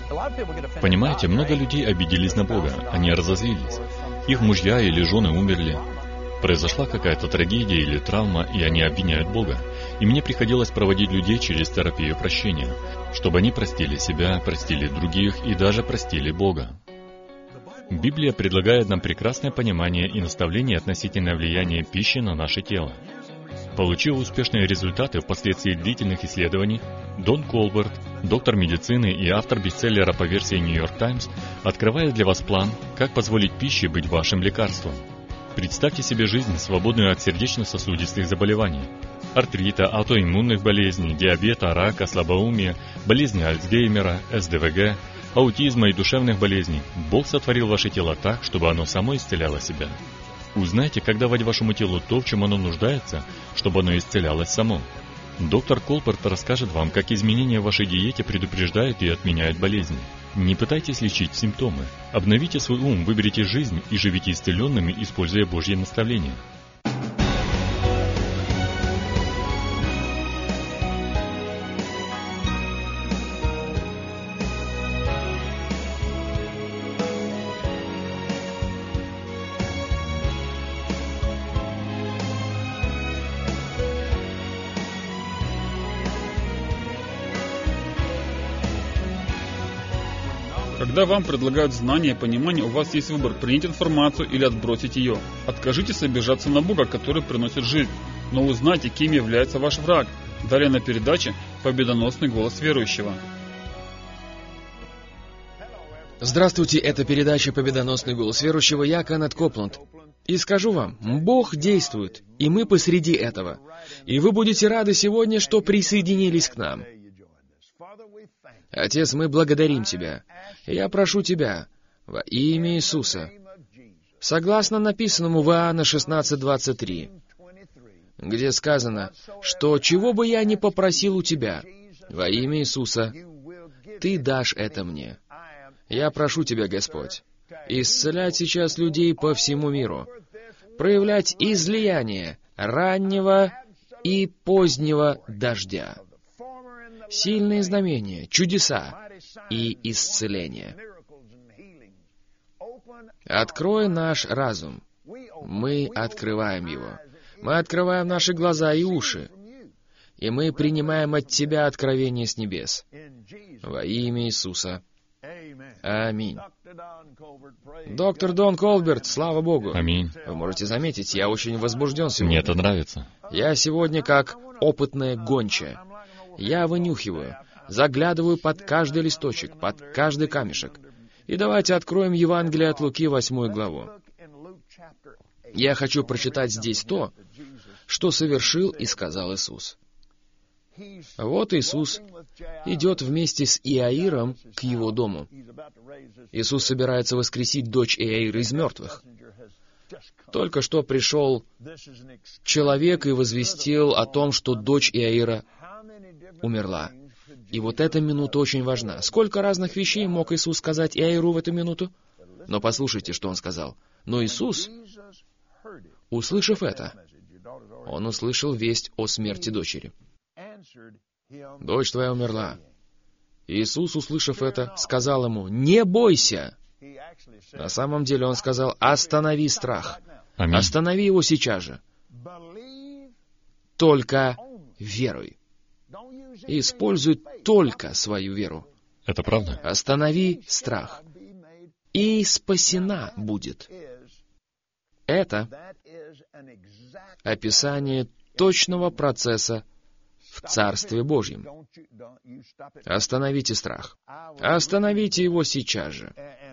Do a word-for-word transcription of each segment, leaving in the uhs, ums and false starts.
Понимаете, много людей обиделись на Бога, они разозлились. Их мужья или жены умерли. Произошла какая-то трагедия или травма, и они обвиняют Бога. И мне приходилось проводить людей через терапию прощения, чтобы они простили себя, простили других и даже простили Бога. Библия предлагает нам прекрасное понимание и наставление относительно влияния пищи на наше тело. Получив успешные результаты впоследствии длительных исследований, Дон Колберт, доктор медицины и автор бестселлера по версии New York Times, открывает для вас план, как позволить пище быть вашим лекарством. Представьте себе жизнь, свободную от сердечно-сосудистых заболеваний, артрита, аутоиммунных болезней, диабета, рака, слабоумия, болезни Альцгеймера, эс дэ вэ гэ, аутизма и душевных болезней. Бог сотворил ваше тело так, чтобы оно само исцеляло себя. Узнайте, как давать вашему телу то, в чем оно нуждается, чтобы оно исцелялось само. Доктор Колберт расскажет вам, как изменения в вашей диете предупреждают и отменяют болезни. Не пытайтесь лечить симптомы. Обновите свой ум, выберите жизнь и живите исцеленными, используя Божьи наставления. Когда вам предлагают знания и понимание, у вас есть выбор: принять информацию или отбросить ее. Откажитесь обижаться на Бога, который приносит жизнь, но узнайте, кем является ваш враг. Далее на передаче «Победоносный голос верующего». Здравствуйте, это передача «Победоносный голос верующего». Я Кеннет Копланд. И скажу вам, Бог действует, и мы посреди этого. И вы будете рады сегодня, что присоединились к нам. Отец, мы благодарим Тебя. Я прошу Тебя во имя Иисуса, согласно написанному в Иоанна шестнадцать двадцать три, где сказано, что чего бы я ни попросил у Тебя во имя Иисуса, Ты дашь это мне. Я прошу Тебя, Господь, исцелять сейчас людей по всему миру, проявлять излияние раннего и позднего дождя, сильные знамения, чудеса и исцеления. Открой наш разум. Мы открываем его. Мы открываем наши глаза и уши. И мы принимаем от Тебя откровение с небес. Во имя Иисуса. Аминь. Доктор Дон Колберт, слава Богу. Аминь. Вы можете заметить, я очень возбужден сегодня. Мне это нравится. Я сегодня как опытная гончая. Я вынюхиваю, заглядываю под каждый листочек, под каждый камешек. И давайте откроем Евангелие от Луки, восьмую главу. Я хочу прочитать здесь то, что совершил и сказал Иисус. Вот Иисус идет вместе с Иаиром к его дому. Иисус собирается воскресить дочь Иаира из мертвых. Только что пришел человек и возвестил о том, что дочь Иаира умерла. И вот эта минута очень важна. Сколько разных вещей мог Иисус сказать Иаиру в эту минуту? Но послушайте, что Он сказал. Но Иисус, услышав это, Он услышал весть о смерти дочери. «Дочь твоя умерла». Иисус, услышав это, сказал ему: «Не бойся». На самом деле Он сказал: «Останови страх». Аминь. Останови его сейчас же. Только веруй. Используй только свою веру. Это правда? Останови страх. И спасена будет. Это описание точного процесса в Царстве Божьем. Остановите страх. Остановите его сейчас же.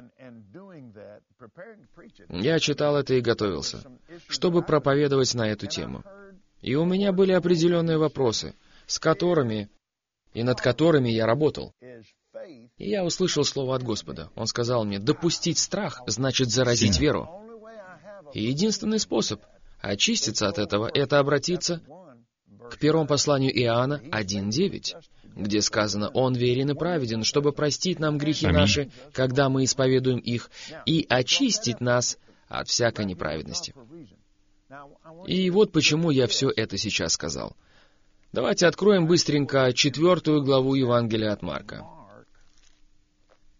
Я читал это и готовился, чтобы проповедовать на эту тему. И у меня были определенные вопросы, с которыми и над которыми я работал. И я услышал слово от Господа. Он сказал мне: допустить страх значит заразить веру. И единственный способ очиститься от этого — это обратиться к первому посланию Иоанна один девять, где сказано: «Он верен и праведен, чтобы простить нам грехи Аминь. наши, когда мы исповедуем их, и очистить нас от всякой неправедности». И вот почему я все это сейчас сказал. Давайте откроем быстренько четвертую главу Евангелия от Марка.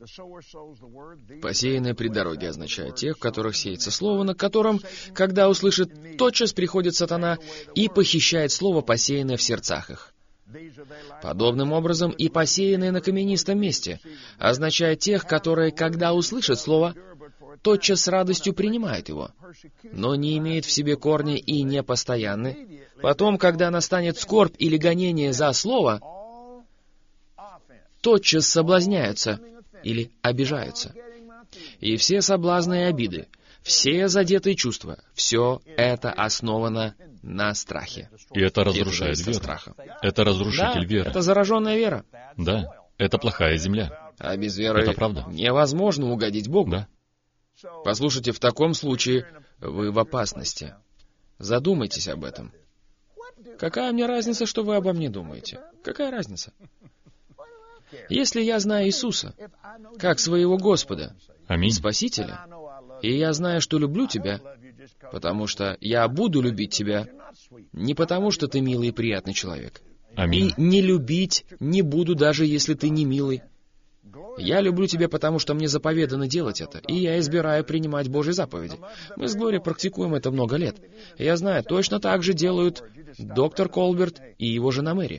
Посеянные при дороге означает тех, в которых сеется слово, на котором, когда услышит, тотчас приходит сатана и похищает слово, посеянное в сердцах их. Подобным образом и посеянные на каменистом месте означает тех, которые, когда услышат слово, тотчас с радостью принимают его, но не имеют в себе корня и не постоянны. Потом, когда настанет скорбь или гонение за слово, тотчас соблазняются или обижаются. И все соблазны и обиды, все задетые чувства, все это основано на страхе. И это разрушает веру. Страха. Это разрушитель Да, веры. это зараженная вера. Да, это плохая земля. А без веры Это правда. невозможно угодить Богу. Да. Послушайте, в таком случае вы в опасности. Задумайтесь об этом. Какая мне разница, что вы обо мне думаете? Какая разница? Если я знаю Иисуса, как своего Господа и Аминь. Спасителя, и я знаю, что люблю тебя, потому что я буду любить тебя, не потому что ты милый и приятный человек. Аминь. И не любить не буду, даже если ты не милый. Я люблю тебя, потому что мне заповедано делать это, и я избираю принимать Божьи заповеди. Мы с Глорией практикуем это много лет. Я знаю, точно так же делают доктор Колберт и его жена Мэри.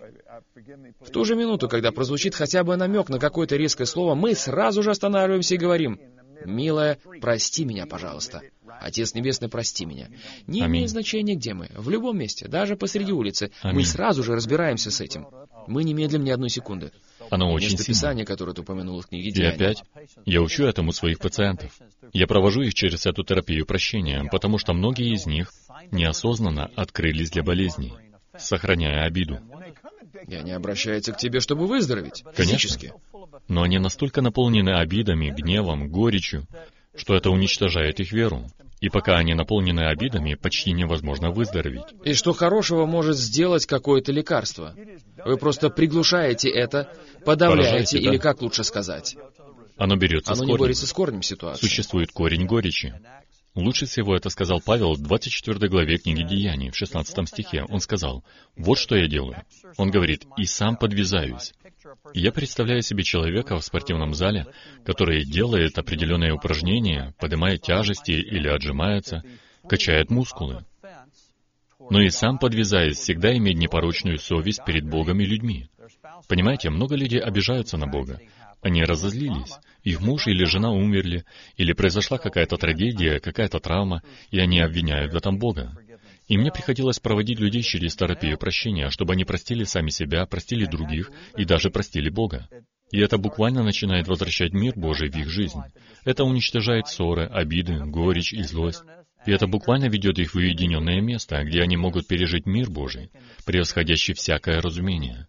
В ту же минуту, когда прозвучит хотя бы намек на какое-то резкое слово, мы сразу же останавливаемся и говорим: «Милая, прости меня, пожалуйста. Отец Небесный, прости меня». Не Аминь. имеет значения, где мы. В любом месте, даже посреди улицы. Аминь. Мы сразу же разбираемся с этим. Мы не медлим ни одной секунды. Оно очень Место сильно. Писания, которое ты упомянул в книге И Деяний. опять, я учу этому своих пациентов. Я провожу их через эту терапию прощения, потому что многие из них неосознанно открылись для болезней, сохраняя обиду. И они обращаются к тебе, чтобы выздороветь. Физически. Но они настолько наполнены обидами, гневом, горечью, что это уничтожает их веру. И пока они наполнены обидами, почти невозможно выздороветь. И что хорошего может сделать какое-то лекарство? Вы просто приглушаете это, подавляете, Поражаете, да. или как лучше сказать? Оно берется Оно с не корнем. борется с корнем ситуации. Существует корень горечи. Лучше всего это сказал Павел в двадцать четвёртой главе книги Деяний, в шестнадцатом стихе. Он сказал: «Вот что я делаю». Он говорит: «И сам подвязаюсь». И я представляю себе человека в спортивном зале, который делает определенные упражнения, поднимает тяжести или отжимается, качает мускулы. Но и сам, подвязаясь, всегда имеет непорочную совесть перед Богом и людьми. Понимаете, много людей обижаются на Бога. Они разозлились. Их муж или жена умерли, или произошла какая-то трагедия, какая-то травма, и они обвиняют в этом Бога. И мне приходилось проводить людей через терапию прощения, чтобы они простили сами себя, простили других и даже простили Бога. И это буквально начинает возвращать мир Божий в их жизнь. Это уничтожает ссоры, обиды, горечь и злость. И это буквально ведет их в уединенное место, где они могут пережить мир Божий, превосходящий всякое разумение.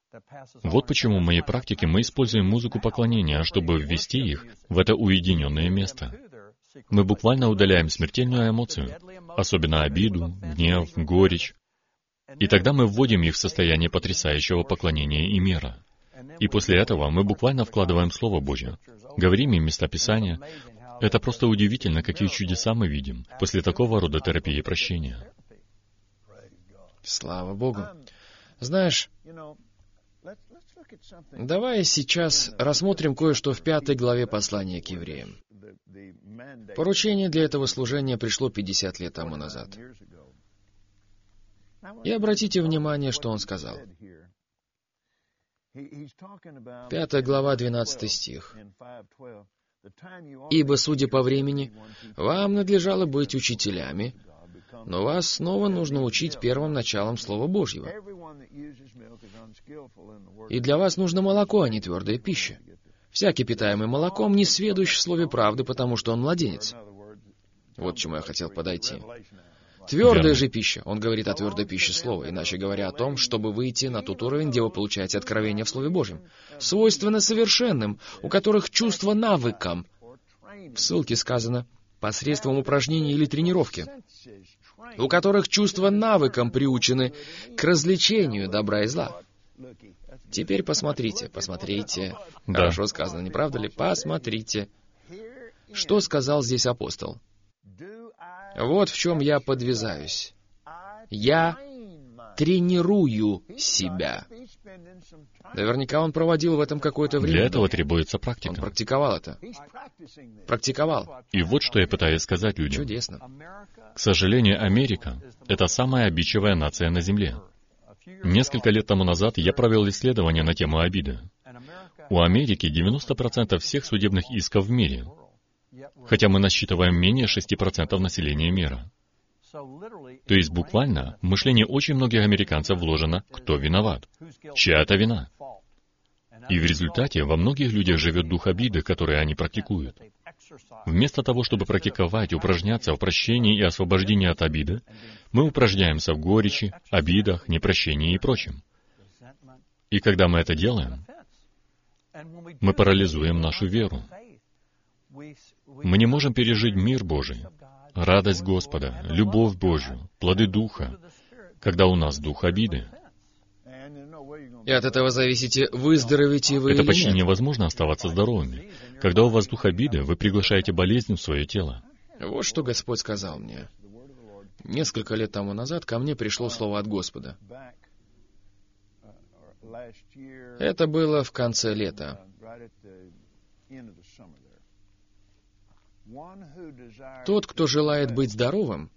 Вот почему в моей практике мы используем музыку поклонения, чтобы ввести их в это уединенное место. Мы буквально удаляем смертельную эмоцию, особенно обиду, гнев, горечь. И тогда мы вводим их в состояние потрясающего поклонения и мира. И после этого мы буквально вкладываем Слово Божье, говорим им места Писания. Это просто удивительно, какие чудеса мы видим после такого рода терапии прощения. Слава Богу. Знаешь, давай сейчас рассмотрим кое-что в пятой главе послания к евреям. Поручение для этого служения пришло пятьдесят лет тому назад. И обратите внимание, что он сказал. Пятая глава, двенадцатый стих. «Ибо, судя по времени, вам надлежало быть учителями, но вас снова нужно учить первым началом Слова Божьего. И для вас нужно молоко, а не твердая пища. Всякий, питаемый молоком, не сведущ в слове правды, потому что он младенец». Вот к чему я хотел подойти. Твердая Верно. же пища, он говорит о твердой пище слова, иначе говоря о том, чтобы выйти на тот уровень, где вы получаете откровение в Слове Божьем, свойственно совершенным, у которых чувство навыком. В ссылке сказано «посредством упражнений или тренировки», у которых чувства навыком приучены к развлечению добра и зла. Теперь посмотрите, посмотрите. Да. Хорошо сказано, не правда ли? Посмотрите. Что сказал здесь апостол? Вот в чем я подвязаюсь. Я тренирую себя. Наверняка он проводил в этом какое-то время. Для этого требуется Он практика. практиковал это. Практиковал. И вот что я пытаюсь сказать людям. Чудесно. К сожалению, Америка — это самая обидчивая нация на Земле. Несколько лет тому назад я провел исследование на тему обиды. У Америки девяносто процентов всех судебных исков в мире, хотя мы насчитываем менее шести процентов населения мира. То есть буквально в мышление очень многих американцев вложено «кто виноват?», чья это вина. И в результате во многих людях живет дух обиды, который они практикуют. Вместо того, чтобы практиковать, упражняться в прощении и освобождении от обиды, мы упражняемся в горечи, обидах, непрощении и прочем. И когда мы это делаем, мы парализуем нашу веру. Мы не можем пережить мир Божий, радость Господа, любовь Божью, плоды Духа, когда у нас дух обиды. И от этого зависите, выздоровеете вы Это или почти нет. невозможно оставаться здоровыми. Когда у вас дух обиды, вы приглашаете болезнь в свое тело. Вот что Господь сказал мне. Несколько лет тому назад ко мне пришло слово от Господа. Это было в конце лета. Тот, кто желает быть здоровым,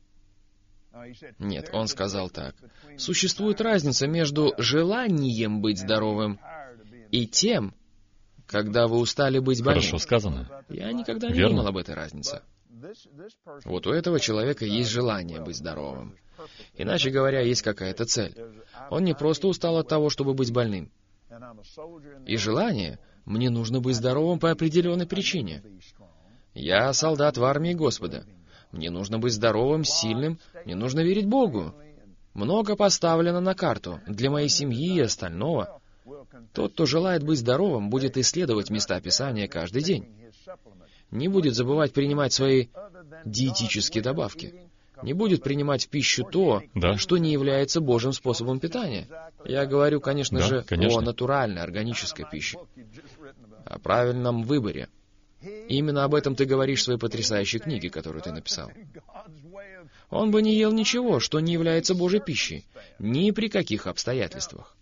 нет, он сказал так. Существует разница между желанием быть здоровым и тем, когда вы устали быть больным. Хорошо сказано. Я никогда не Верно. думал об этой разнице. Вот у этого человека есть желание быть здоровым. Иначе говоря, есть какая-то цель. Он не просто устал от того, чтобы быть больным. И желание, мне нужно быть здоровым по определенной причине. Я солдат в армии Господа. Мне нужно быть здоровым, сильным, мне нужно верить Богу. Много поставлено на карту для моей семьи и остального. Тот, кто желает быть здоровым, будет исследовать места Писания каждый день. Не будет забывать принимать свои диетические добавки. Не будет принимать в пищу то, Да. что не является Божьим способом питания. Я говорю, конечно Да, же, конечно. о натуральной, органической пище. О правильном выборе. Именно об этом ты говоришь в своей потрясающей книге, которую ты написал. Он бы не ел ничего, что не является Божьей пищей, ни при каких обстоятельствах.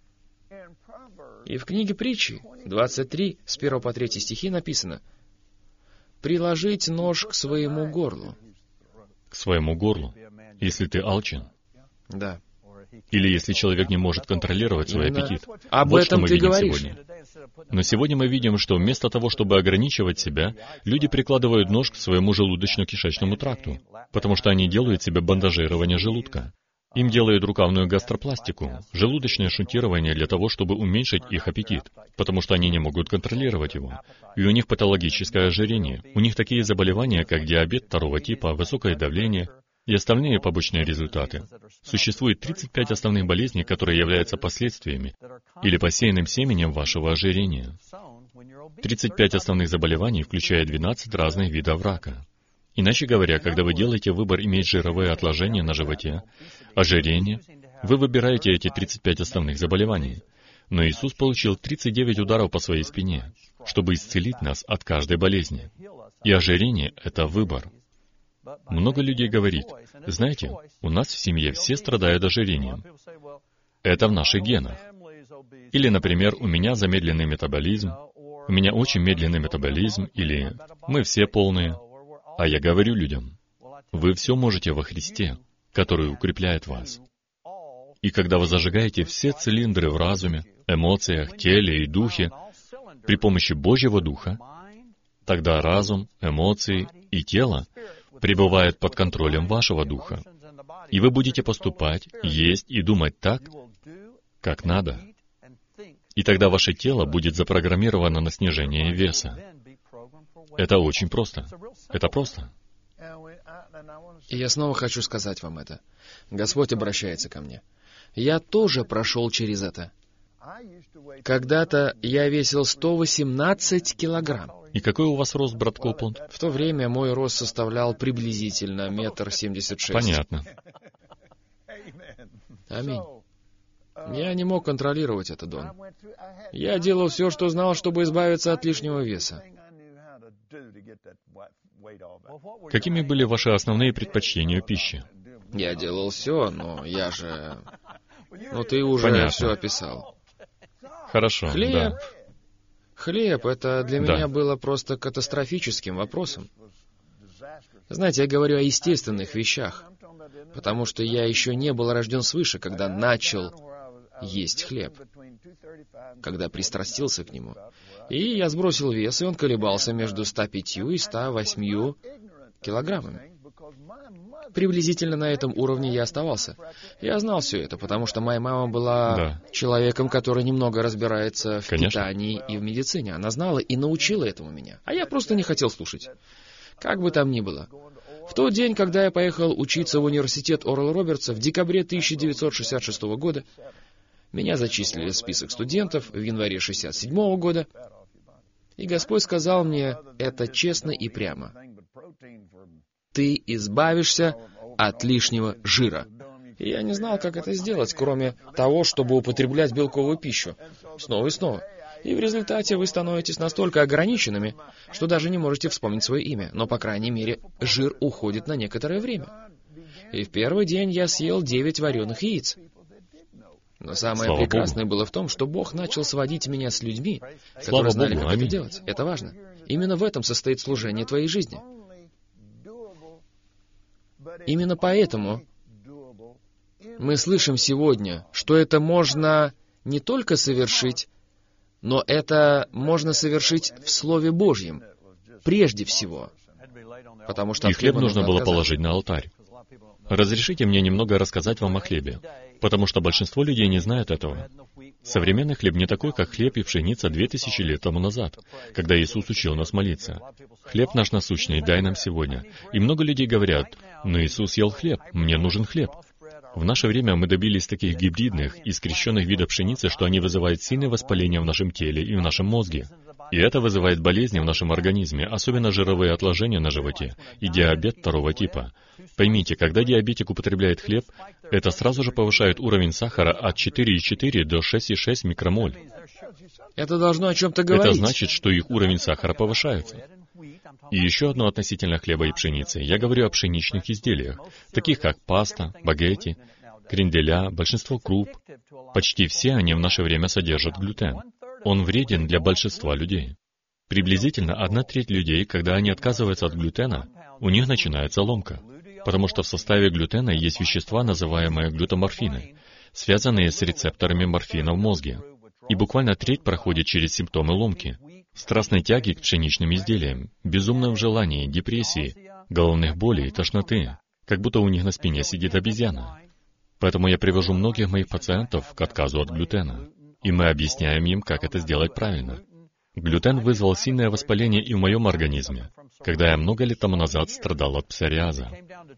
И в книге Притчи, двадцать три, с первого по третий стихи написано: «Приложить нож к своему горлу». К своему горлу. Если ты алчен, Да. или если человек не может контролировать свой Именно аппетит. об Вот этом что мы ты видим говоришь. сегодня. Но сегодня мы видим, что вместо того, чтобы ограничивать себя, люди прикладывают нож к своему желудочно-кишечному тракту, потому что они делают себе бандажирование желудка. Им делают рукавную гастропластику, желудочное шунтирование для того, чтобы уменьшить их аппетит, потому что они не могут контролировать его. И у них патологическое ожирение. У них такие заболевания, как диабет второго типа, высокое давление и остальные побочные результаты. Существует тридцать пять основных болезней, которые являются последствиями или посеянным семенем вашего ожирения. тридцать пять основных заболеваний, включая двенадцать разных видов рака. Иначе говоря, когда вы делаете выбор иметь жировые отложения на животе, ожирение, вы выбираете эти тридцать пять основных заболеваний. Но Иисус получил тридцать девять ударов по своей спине, чтобы исцелить нас от каждой болезни. И ожирение — это выбор. Много людей говорит: знаете, у нас в семье все страдают ожирением. Это в наших генах. Или, например, у меня замедленный метаболизм, у меня очень медленный метаболизм, или мы все полные. А я говорю людям: вы все можете во Христе, который укрепляет вас. И когда вы зажигаете все цилиндры в разуме, эмоциях, теле и духе при помощи Божьего Духа, тогда разум, эмоции и тело пребывают под контролем вашего Духа. И вы будете поступать, есть и думать так, как надо. И тогда ваше тело будет запрограммировано на снижение веса. Это очень просто. Это просто. И я снова хочу сказать вам это. Господь обращается ко мне. Я тоже прошел через это. Когда-то я весил сто восемнадцать килограмм. И какой у вас рост, брат Копланд? В то время мой рост составлял приблизительно метр семьдесят шесть. Понятно. Аминь. Я не мог контролировать это, Дон. Я делал все, что знал, чтобы избавиться от лишнего веса. Какими были ваши основные предпочтения в пище? Я делал все, но я же... Ну, ты уже Понятно. все описал. Хорошо, Хлеб. да. Хлеб — это для Да. меня было просто катастрофическим вопросом. Знаете, я говорю о естественных вещах, потому что я еще не был рожден свыше, когда начал есть хлеб, когда пристрастился к нему. И я сбросил вес, и он колебался между ста пятью и ста восьмью килограммами. Приблизительно на этом уровне я оставался. Я знал все это, потому что моя мама была Да. человеком, который немного разбирается в Конечно. питании и в медицине. Она знала и научила этому меня. А я просто не хотел слушать. Как бы там ни было. В тот день, когда я поехал учиться в университет Орла Робертса в декабре тысяча девятьсот шестьдесят шестого года, меня зачислили в список студентов в январе шестьдесят седьмого года, и Господь сказал мне это честно и прямо. Ты избавишься от лишнего жира. И я не знал, как это сделать, кроме того, чтобы употреблять белковую пищу. Снова и снова. И в результате вы становитесь настолько ограниченными, что даже не можете вспомнить свое имя. Но, по крайней мере, жир уходит на некоторое время. И в первый день я съел девять вареных яиц. Но самое Слава прекрасное Богу. было в том, что Бог начал сводить меня с людьми, Слава которые знали, Богу, как аминь. это делать. Это важно. Именно в этом состоит служение твоей жизни. Именно поэтому мы слышим сегодня, что это можно не только совершить, но это можно совершить в Слове Божьем, прежде всего. Потому что И от хлеб хлеба нужно было отказаться. положить на алтарь. Разрешите мне немного рассказать вам о хлебе, потому что большинство людей не знают этого. Современный хлеб не такой, как хлеб и пшеница две тысячи лет тому назад, когда Иисус учил нас молиться. Хлеб наш насущный, дай нам сегодня. И много людей говорят, но Иисус ел хлеб, мне нужен хлеб. В наше время мы добились таких гибридных и скрещенных видов пшеницы, что они вызывают сильное воспаление в нашем теле и в нашем мозге. И это вызывает болезни в нашем организме, особенно жировые отложения на животе и диабет второго типа. Поймите, когда диабетик употребляет хлеб, это сразу же повышает уровень сахара от четыре и четыре до шесть и шесть микромоль. Это должно о чем-то говорить. Это значит, что их уровень сахара повышается. И еще одно относительно хлеба и пшеницы. Я говорю о пшеничных изделиях, таких как паста, багетти, кренделя, большинство круп. Почти все они в наше время содержат глютен. Он вреден для большинства людей. Приблизительно одна треть людей, когда они отказываются от глютена, у них начинается ломка, потому что в составе глютена есть вещества, называемые глютаморфины, связанные с рецепторами морфина в мозге. И буквально треть проходит через симптомы ломки, страстной тяги к пшеничным изделиям, безумном желании, депрессии, головных болей, тошноты, как будто у них на спине сидит обезьяна. Поэтому я привожу многих моих пациентов к отказу от глютена, и мы объясняем им, как это сделать правильно. Глютен вызвал сильное воспаление и в моем организме, когда я много лет тому назад страдал от псориаза.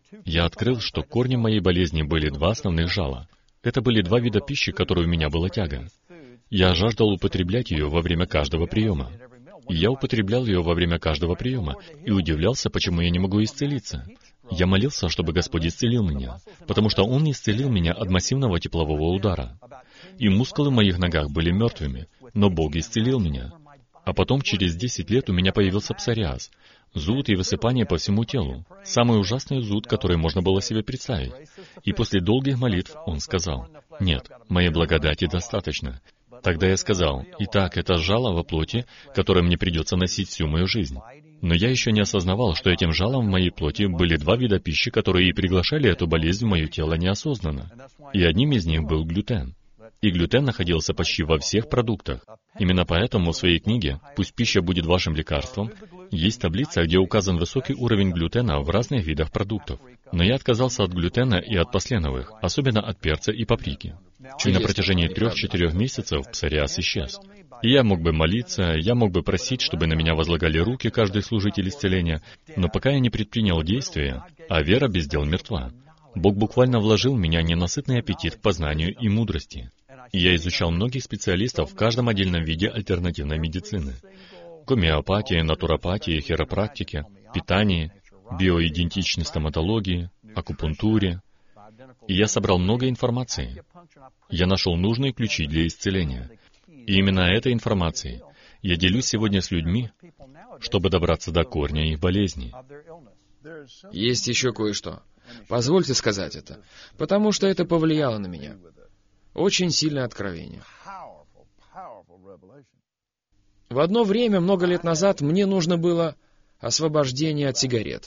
Я открыл, что корнем моей болезни были два основных жала. Это были два вида пищи, к которой у меня была тяга. Я жаждал употреблять ее во время каждого приема. И я употреблял ее во время каждого приема и удивлялся, почему я не могу исцелиться. Я молился, чтобы Господь исцелил меня, потому что Он исцелил меня от массивного теплового удара. И мускулы в моих ногах были мертвыми, но Бог исцелил меня. А потом, через десять лет, у меня появился псориаз, зуд и высыпание по всему телу, самый ужасный зуд, который можно было себе представить. И после долгих молитв Он сказал, «Нет, моей благодати достаточно». Тогда я сказал, «Итак, это жало во плоти, которое мне придется носить всю мою жизнь». Но я еще не осознавал, что этим жалом в моей плоти были два вида пищи, которые и приглашали эту болезнь в мое тело неосознанно. И одним из них был глютен. И глютен находился почти во всех продуктах. Именно поэтому в своей книге «Пусть пища будет вашим лекарством» есть таблица, где указан высокий уровень глютена в разных видах продуктов. Но я отказался от глютена и от посленовых, особенно от перца и паприки. И на протяжении трех-четырех месяцев псориаз исчез. И я мог бы молиться, я мог бы просить, чтобы на меня возлагали руки каждый служитель исцеления, но пока я не предпринял действия, а вера без дел мертва. Бог буквально вложил в меня ненасытный аппетит к познанию и мудрости. И я изучал многих специалистов в каждом отдельном виде альтернативной медицины. Гомеопатии, натуропатии, хиропрактике, питании, биоидентичной стоматологии, акупунктуре. И я собрал много информации. Я нашел нужные ключи для исцеления. И именно этой информацией я делюсь сегодня с людьми, чтобы добраться до корня их болезней. Есть еще кое-что. Позвольте сказать это, потому что это повлияло на меня. Очень сильное откровение. В одно время, много лет назад, мне нужно было освобождение от сигарет.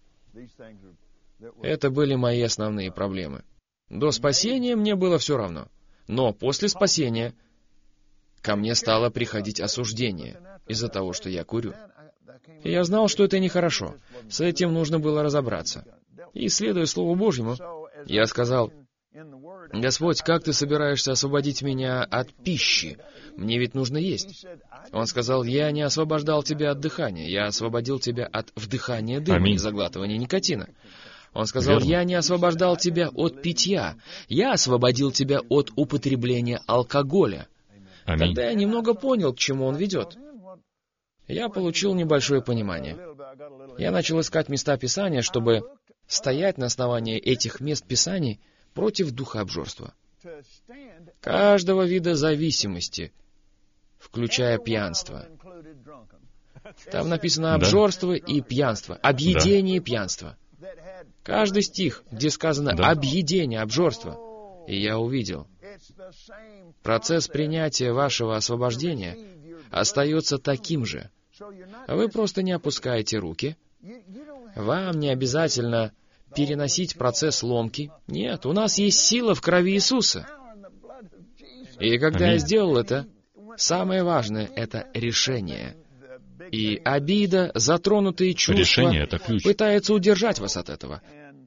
Это были мои основные проблемы. До спасения мне было все равно. Но после спасения ко мне стало приходить осуждение из-за того, что я курю. И я знал, что это нехорошо. С этим нужно было разобраться. И, следуя Слову Божьему, я сказал: «Господь, как ты собираешься освободить меня от пищи? Мне ведь нужно есть». Он сказал: «Я не освобождал тебя от дыхания, я освободил тебя от вдыхания дыма Аминь. и заглатывания никотина». Он сказал: Верно. «Я не освобождал тебя от питья, я освободил тебя от употребления алкоголя». Аминь. Тогда я немного понял, к чему он ведет. Я получил небольшое понимание. Я начал искать места Писания, чтобы стоять на основании этих мест Писаний против духа обжорства. Каждого вида зависимости, включая пьянство. Там написано обжорство и пьянство, объедение и пьянство. Каждый стих, где сказано Да. объедение, обжорство. И я увидел, процесс принятия вашего освобождения остается таким же. Вы просто не опускаете руки. Вам не обязательно переносить процесс ломки. Нет, у нас есть сила в крови Иисуса. И когда я Аминь. сделал это, самое важное — это решение. И обида, затронутые чувства Решение — это ключ. пытаются удержать вас от этого.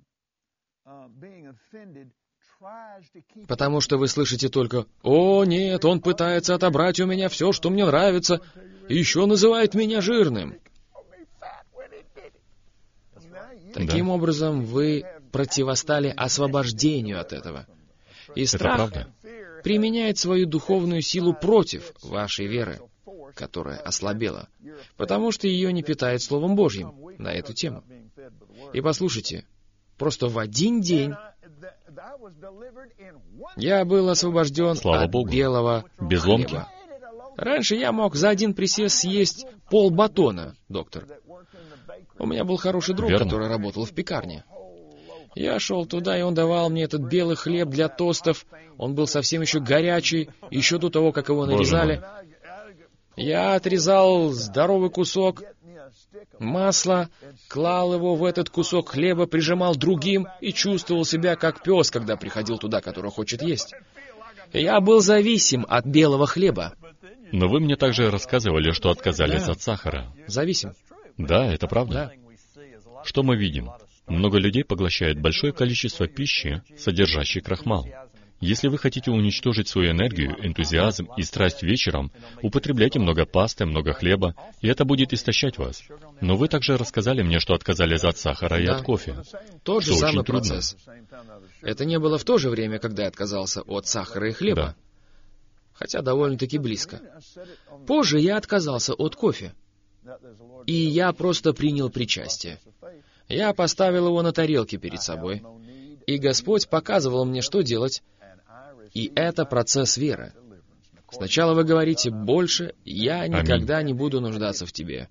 Потому что вы слышите только: «О, нет, он пытается отобрать у меня все, что мне нравится, и еще называет меня жирным». Таким образом, вы противостали освобождению от этого. И страх правда. применяет свою духовную силу против вашей веры, которая ослабела, потому что ее не питает Словом Божьим на эту тему. И послушайте, просто в один день я был освобожден Слава от Богу. белого Без ломки. хлеба. Раньше я мог за один присест съесть полбатона, доктор. У меня был хороший друг, Верно. который работал в пекарне. Я шел туда, и он давал мне этот белый хлеб для тостов. Он был совсем еще горячий, еще до того, как его Боже нарезали. Я отрезал здоровый кусок масла, клал его в этот кусок хлеба, прижимал другим и чувствовал себя как пес, когда приходил туда, который хочет есть. Я был зависим от белого хлеба. Но вы мне также рассказывали, что отказались Да. от сахара. Зависим. Да, это правда. Что мы видим? Много людей поглощает большое количество пищи, содержащей крахмал. Если вы хотите уничтожить свою энергию, энтузиазм и страсть вечером, употребляйте много пасты, много хлеба, и это будет истощать вас. Но вы также рассказали мне, что отказались от сахара и Да. от кофе. Тот же Что самый очень трудно. процесс. Это не было в то же время, когда я отказался от сахара и хлеба. Да. Хотя довольно-таки близко. Позже я отказался от кофе. И я просто принял причастие. Я поставил его на тарелке перед собой. И Господь показывал мне, что делать. И это процесс веры. Сначала вы говорите: «Больше я никогда не буду нуждаться в тебе».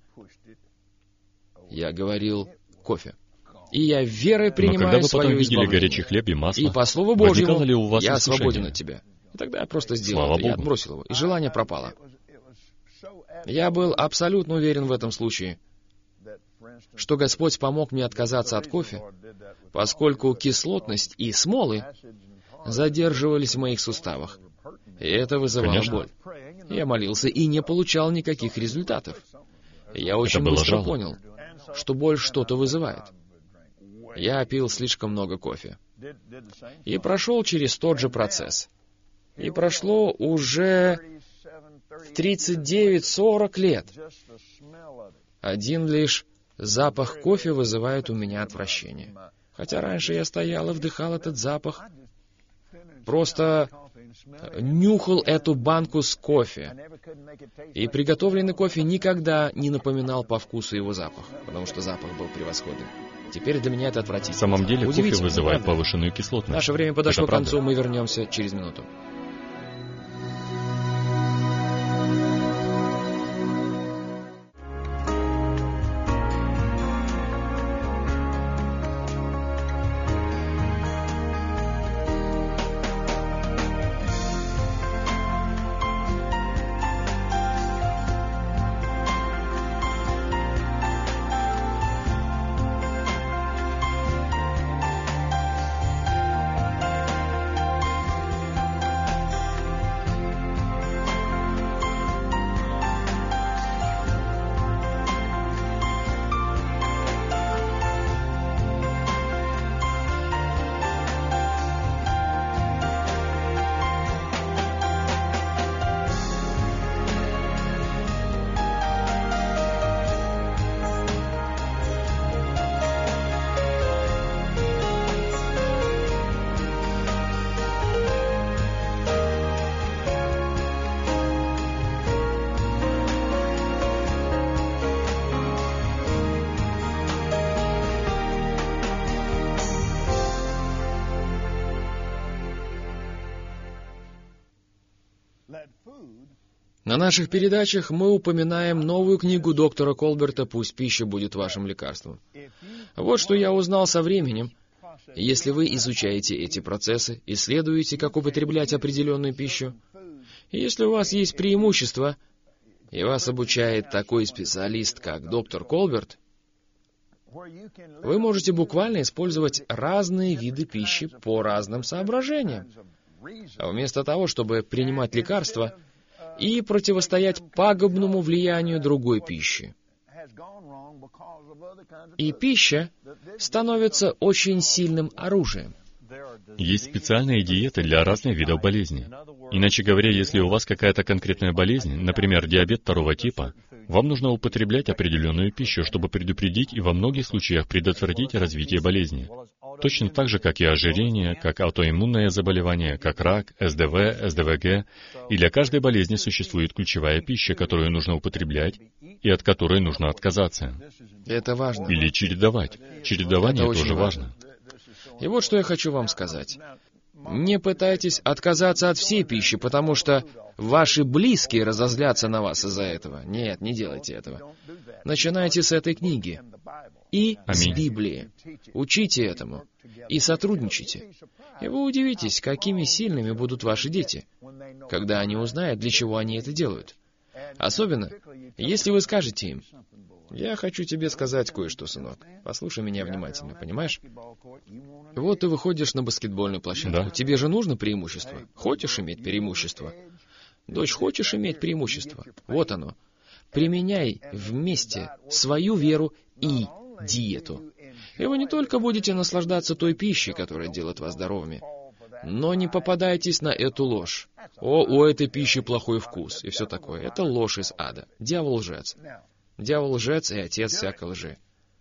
Я говорил: «Кофе». И я верой Но принимаю когда вы потом свое видели избавление. горячий хлеб и масло, И по Слову возникало Божьему ли у вас я искушение? свободен от тебя. И тогда я просто сделал Слава это, я Богу. отбросил его, и желание пропало. Я был абсолютно уверен в этом случае, что Господь помог мне отказаться от кофе, поскольку кислотность и смолы задерживались в моих суставах, и это вызывало Конечно. боль. Я молился и не получал никаких результатов. Я очень было быстро жалко. понял, что боль что-то вызывает. Я пил слишком много кофе. И прошел через тот же процесс. И прошло уже тридцать девять сорок лет. Один лишь запах кофе вызывает у меня отвращение. Хотя раньше я стоял и вдыхал этот запах, просто нюхал эту банку с кофе. И приготовленный кофе никогда не напоминал по вкусу его запах, потому что запах был превосходный. Теперь для меня это В отвратительно. самом деле кофе Удивительно, вызывает правда? повышенную кислотность. Наше время подошло Это к правда. концу, мы вернемся через минуту. На наших передачах мы упоминаем новую книгу доктора Колберта «Пусть пища будет вашим лекарством». Вот что я узнал со временем. Если вы изучаете эти процессы, исследуете, как употреблять определенную пищу, и если у вас есть преимущество, и вас обучает такой специалист, как доктор Колберт, вы можете буквально использовать разные виды пищи по разным соображениям. А вместо того, чтобы принимать лекарства и противостоять пагубному влиянию другой пищи. И пища становится очень сильным оружием. Есть специальные диеты для разных видов болезней. Иначе говоря, если у вас какая-то конкретная болезнь, например, диабет второго типа, вам нужно употреблять определенную пищу, чтобы предупредить и во многих случаях предотвратить развитие болезни. Точно так же, как и ожирение, как аутоиммунное заболевание, как рак, эс дэ вэ, эс дэ вэ гэ. И для каждой болезни существует ключевая пища, которую нужно употреблять и от которой нужно отказаться. Это важно. Или чередовать. Чередование Это тоже важно. важно. И вот что я хочу вам сказать. Не пытайтесь отказаться от всей пищи, потому что ваши близкие разозлятся на вас из-за этого. Нет, не делайте этого. Начинайте с этой книги и Аминь. с Библии. Учите этому и сотрудничайте. И вы удивитесь, какими сильными будут ваши дети, когда они узнают, для чего они это делают. Особенно, если вы скажете им: «Я хочу тебе сказать кое-что, сынок. Послушай меня внимательно, понимаешь? Вот ты выходишь на баскетбольную площадку. Да. Тебе же нужно преимущество. Хочешь иметь преимущество? Дочь, хочешь иметь преимущество? Вот оно. Применяй вместе свою веру и диету. И вы не только будете наслаждаться той пищей, которая делает вас здоровыми, но не попадайтесь на эту ложь. О, у этой пищи плохой вкус и все такое. Это ложь из ада. Дьявол лжец. Дьявол лжец и отец всякой лжи.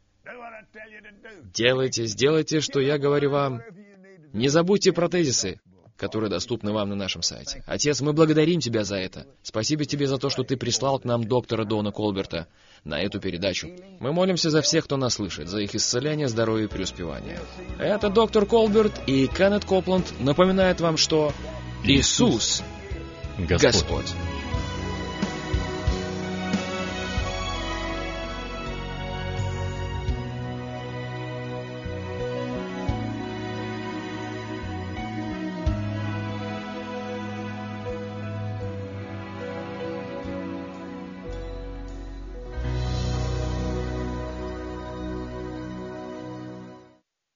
Делайте, сделайте, что я говорю вам. Не забудьте про тезисы, которые доступны вам на нашем сайте. Отец, мы благодарим Тебя за это. Спасибо Тебе за то, что Ты прислал к нам доктора Дона Колберта на эту передачу. Мы молимся за всех, кто нас слышит, за их исцеление, здоровье и преуспевание. Это доктор Колберт и Кеннет Копланд напоминают вам, что Иисус Господь. Господь.